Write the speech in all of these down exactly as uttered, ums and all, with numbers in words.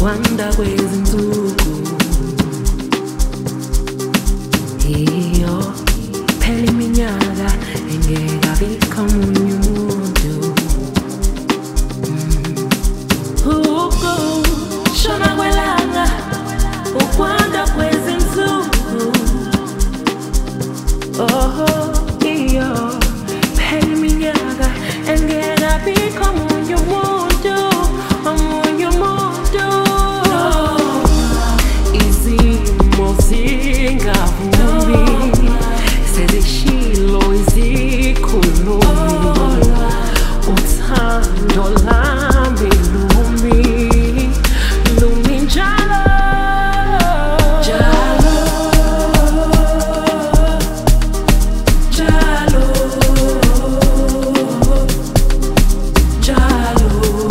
ukwanda kwezinsuku iyo phela iminyaka engeke abikho omunye umuntu ukushona kwelanga ukwanda kwezinsuku oh iyo phela iminyaka engeke abikho omunye umuntu omunye umuntu izimo zingavumi sezishilo izikhulumi uthando lami lumi lumi njalo njalo njalo njalo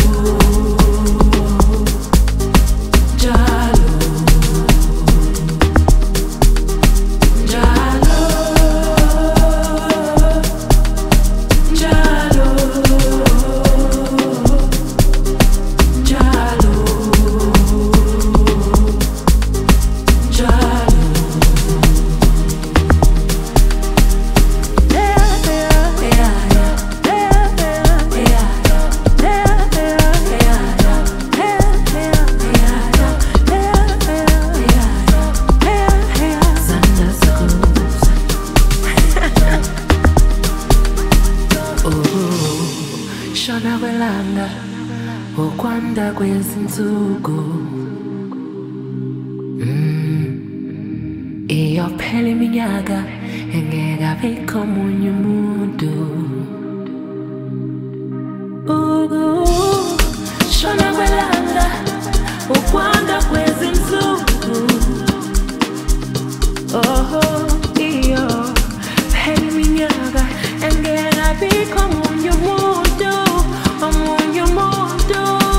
shona kwelanga ukwanda kwezinsuku mm. iyo phela iminyaka engeke abikho omunye umuntu shona kwelanga ukwanda kwezinsuku oh iyo phela iminyaka engeke abikho omunye umuntu omunye umuntu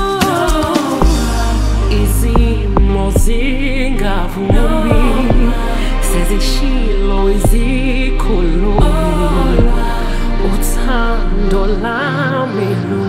izimo zingavumi sezishilo izikhulumi uthando lami